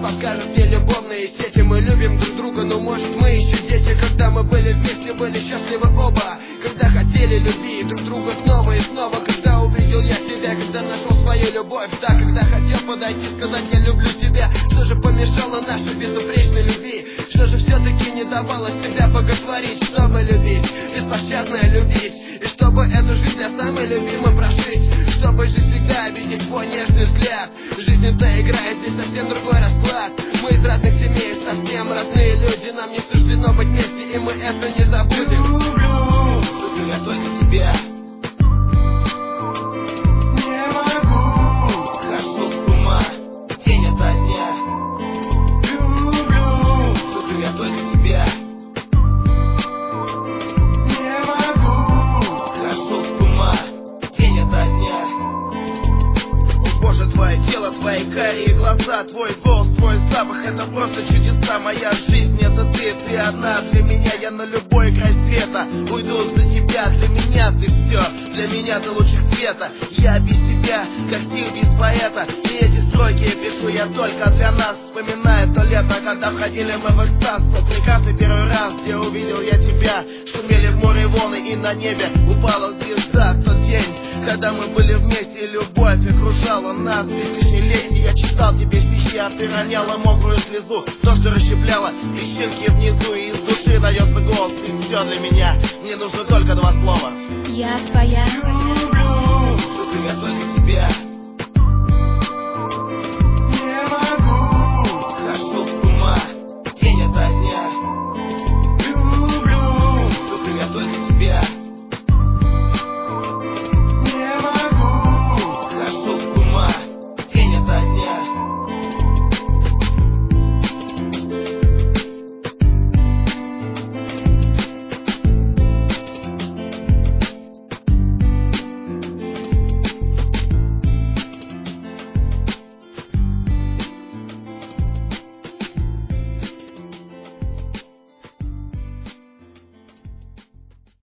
подскажут все любовные сети. Мы любим друг друга, но может мы еще дети. Когда мы были вместе, были счастливы оба. Когда хотели любить друг друга снова и снова. Когда увидел я тебя, когда нашел свою любовь. Да, когда хотел подойти, сказать я люблю тебя. Что же помешало нашей безупречной любви? Что же все-таки не давало себя боготворить? Чтобы любить, беспощадно любить. И чтобы эту жизнь для самой любимой прожить. Чтобы жизнь всегда видеть твой нежный взгляд. Жизнь-то играет здесь совсем другой расклад. Мы из разных семей, совсем разные люди. Нам не суждено быть вместе, и мы это не забудем. Люблю я только тебя. Не могу, хожу с ума день ото дня. Люблю я только тебя. Не могу, хожу с ума день ото дня. О Боже, твое тело, твои карие глаза, твой голос, твой запах, это просто чудеса. Моя жизнь это ты одна для меня. Я на любой край света уйду за тебя. Для меня ты все, для меня ты лучик света. Я без тебя, как стих без поэта. И эти строки пишу я только для нас. Вспоминаю то лето, когда входили мы в экстаз. Тот прекрасный первый раз, где увидел я тебя. Шумели в море волны и на небе упала звезда. Тот день, когда мы были вместе, и любовь окружала нас. Без лишней лени я читал тебе стихи, а ты роняла мокрую слезу. То, что расщепляло трещинки внизу, и из души дается голос. Ты все для меня, мне нужно только два слова. Я твоя. Люблю я только тебя.